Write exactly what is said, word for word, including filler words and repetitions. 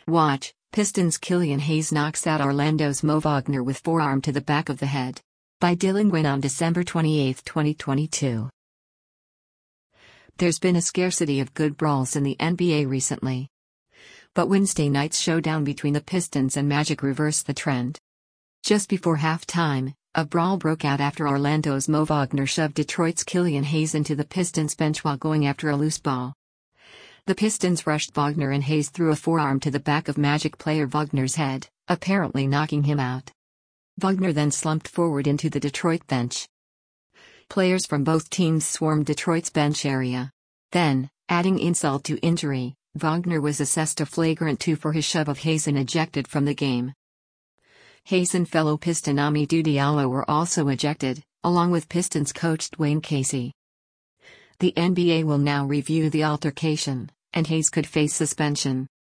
Watch, Pistons Killian Hayes knocks out Orlando's Mo Wagner with forearm to the back of the head. By Dylan Gwynn on December twenty-eighth, twenty twenty-two. There's been a scarcity of good brawls in the N B A recently. But Wednesday night's showdown between the Pistons and Magic reversed the trend. Just before halftime, a brawl broke out after Orlando's Mo Wagner shoved Detroit's Killian Hayes into the Pistons bench while going after a loose ball. The Pistons rushed Wagner and Hayes threw a forearm to the back of Magic player Wagner's head, apparently knocking him out. Wagner then slumped forward into the Detroit bench. Players from both teams swarmed Detroit's bench area. Then, adding insult to injury, Wagner was assessed a flagrant two for his shove of Hayes and ejected from the game. Hayes and fellow Piston Amidou Diallo were also ejected, along with Pistons coach Dwayne Casey. The N B A will now review the altercation, and Hayes could face suspension.